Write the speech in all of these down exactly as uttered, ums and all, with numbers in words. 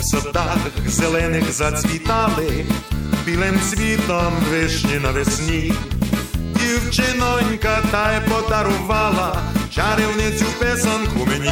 садах зелених зацвітали, білим цвітом вишні навесні. Дівчинонька та й подарувала чарівницю писанку мені.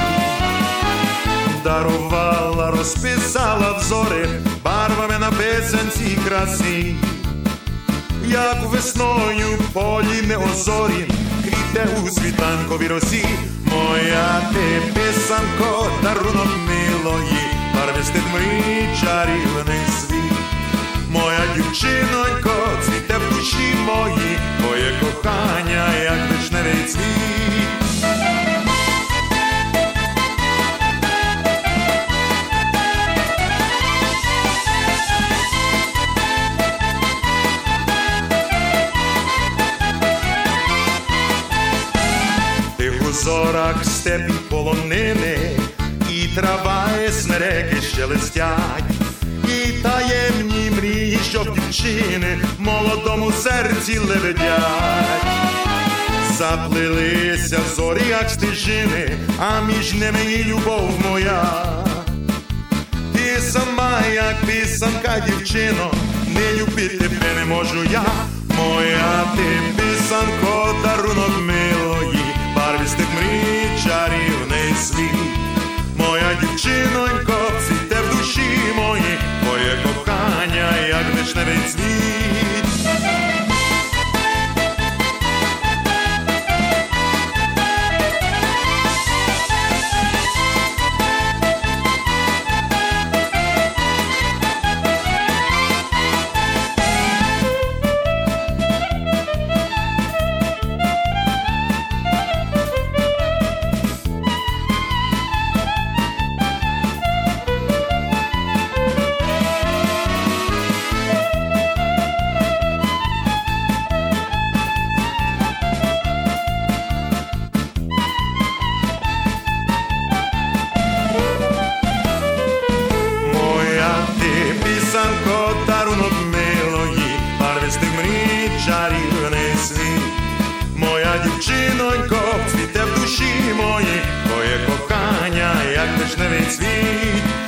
Дарувала, розписала взори барвами на писанці красі. Як весною в полі неозорі квіте у світанковій росі. Моя ти писанко, дарунок милої, барвистий мрій чарівний світ. Моя дівчинонько, цвіте в душі моїй, твоє кохання, як вишневий цвіт. В зорах степі полонини, і трава, і смереки шелестять, і таємні мрії, що в дівчини в молодому серці лебедять. Заплилися зорі, як стежини, а між ними і любов моя. Ти сама, як писанка, дівчино, не любити тебе не можу я. Моя ти писанко, дарунок милої, барвистих мрій чарівний світ. Моя дівчинонько, цвіте в душі моїй, твоє кохання, як вишневий цвіт. Писанко, дарунок милої, барвистих мрій чарівний світ. Моя дівчинонько, цвіте в душі моїй, твоє кохання, як вишневий цвіт.